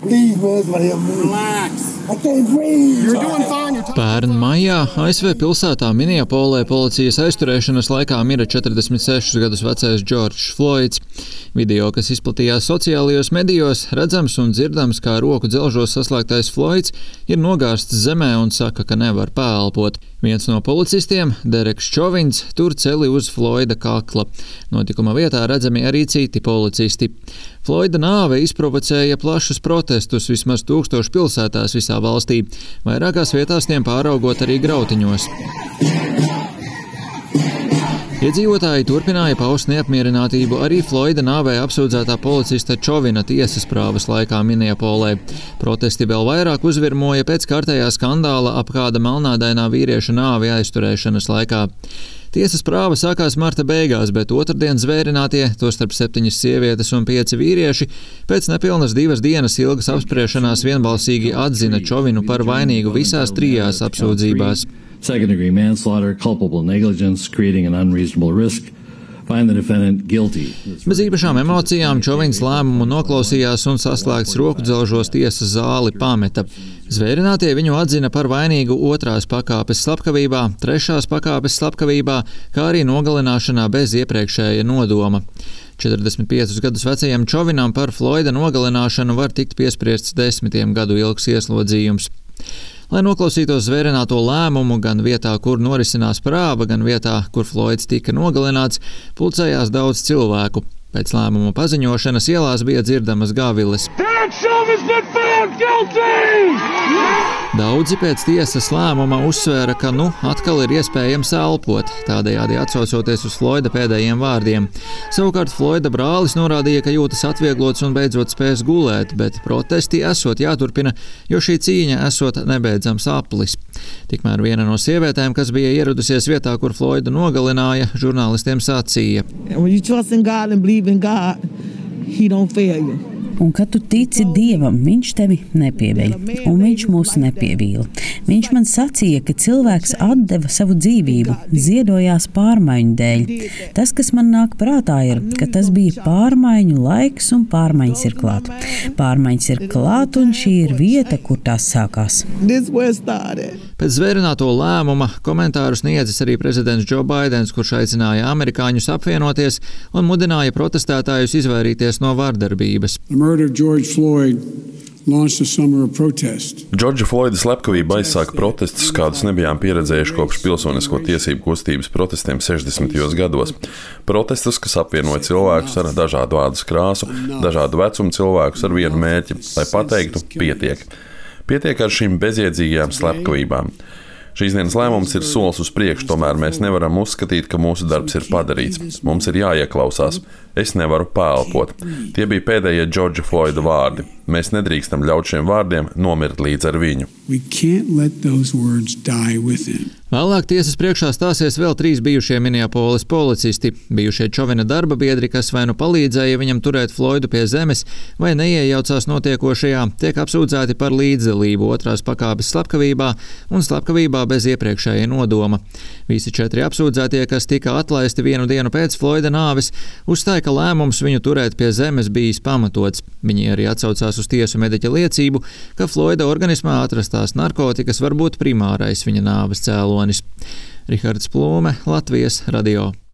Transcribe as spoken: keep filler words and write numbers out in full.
Please, man, somebody help me. Relax. I can't breathe. You're doing fine. You're Pērn maijā A S V pilsētā Minneapolē policijas aizturēšanas laikā mira četrdesmit sešus gadus vecais Džordžs Floids. Video, kas izplatījās sociālajos medijos, redzams un dzirdams, kā roku dzelžos saslēgtais Floids ir nogārsts zemē un saka, ka nevar pēlpot. Viens no policistiem, Dereks Čovins, tur celi uz Floida kakla. Notikuma vietā redzami arī citi policisti. Floida nāve izprovocēja plašus protestus vismaz tūkstošu pilsētās visā valstī, vairākās vietās tiem pāraugot arī grautiņos. Iedzīvotāji turpināja paust neapmierinātību arī Floida nāvē apsūdzētā policista Čovina tiesas prāvas laikā Minneapolē. Protesti vēl vairāk uzvirmoja pēc kārtējā skandāla ap kāda melnādainā vīrieša nāvi aizturēšanas laikā. Tiesas prāva sākās marta beigās, bet otrdien zvērinātie, tostarp septiņas sievietes un pieci vīrieši, pēc nepilnas divas dienas ilgas apspriešanās vienbalsīgi atzina Čovinu par vainīgu visās trijās apsūdzībās. Second-degree manslaughter, culpable negligence, creating an unreasonable risk, find the defendant guilty. Bez īpašām emocijām Čovins lēmumu noklausījās un saslēgts roku dzelžos tiesas zāli pameta. Zvērinātie viņu atzina par vainīgu otrās pakāpes slepkavībā, trešās pakāpes slepkavībā, kā arī nogalināšanā bez iepriekšēja nodoma. četrdesmit piecus gadus vecajam Čovinam par Floida nogalināšanu var tikt piespriests desmitiem gadu ilgs ieslodzījums. Lai noklausītos zvērināto lēmumu gan vietā, kur norisinās prāva, gan vietā, kur Floids tika nogalināts, pulcējās daudz cilvēku. Pēc lēmuma paziņošanas ielās bija dzirdamas gaviles. Daudzi pēc tiesas lēmuma uzsvēra, ka nu atkal ir iespējams elpot, tādējādi atsaucoties uz Floida pēdējiem vārdiem. Savukārt Floida brālis norādīja, ka jūtas atvieglots un beidzot spēs gulēt, bet protesti esot jāturpina, jo šī cīņa esot nebeidzams aplis. Tikmēr viena no sievietēm, kas bija ieradusies vietā, kur Floidu nogalināja, žurnālistiem sacīja. God, he don't fail you. Un, kad tu tici Dievam, viņš tevi nepieveļ, un viņš mūs nepievīla. Viņš man sacīja, ka cilvēks atdeva savu dzīvību, ziedojās pārmaiņu dēļ. Tas, kas man nāk prātā, ir, ka tas bija pārmaiņu laiks un pārmaiņas ir klāt. Pārmaiņas ir klāt, un šī ir vieta, kur tās sākās. Pēc zvērināto lēmuma komentārus sniedzis arī prezidents Joe Baidens, kurš aicināja amerikāņus apvienoties un mudināja protestētājus izvairīties no vardarbības. Džordža Floida slepkavība aizsāka protestus, kādus nebijām pieredzējuši kopš pilsonisko tiesību kustības protestiem sešdesmitajos gados. Protestus, kas apvienoja cilvēkus ar dažādu ādas krāsu, dažādu vecumu cilvēkus ar vienu mērķi, lai pateiktu pietiek. Pietiek ar šīm bezjēdzīgajām slepkavībām. Šīs dienas lēmums ir solis uz priekšu, tomēr mēs nevaram uzskatīt, ka mūsu darbs ir padarīts. Mums ir jāieklausās. Es nevaru pēlpot. Tie bija pēdējie Džordža Floida vārdi. Mēs nedrīkstam ļaut šiem vārdiem nomirt līdz ar viņu. Vēlāk tiesas priekšā stāsies vēl trīs bijušie Minneapoles policisti. Bijušie Čovina darba biedri, kas vai nu palīdzēja viņam turēt Floidu pie zemes, vai neiejaucās notiekošajā, tiek apsūdzēti par līdzdalību otrās pakāpes slepkavībā un slepkavībā bez iepriekšēja nodoma. Visi četri apsūdzētie, kas tika atlaisti vienu dienu pēc Floida nāves, uzstāja, ka lēmums viņu turēt pie zemes bijis pamatots. Viņi arī atsaucās uz tiesu mediķa liecību, ka Floida organismā atrastās narkotikas var būt primārais viņa nāves cēlonis. Rihards Plūme, Latvijas radio.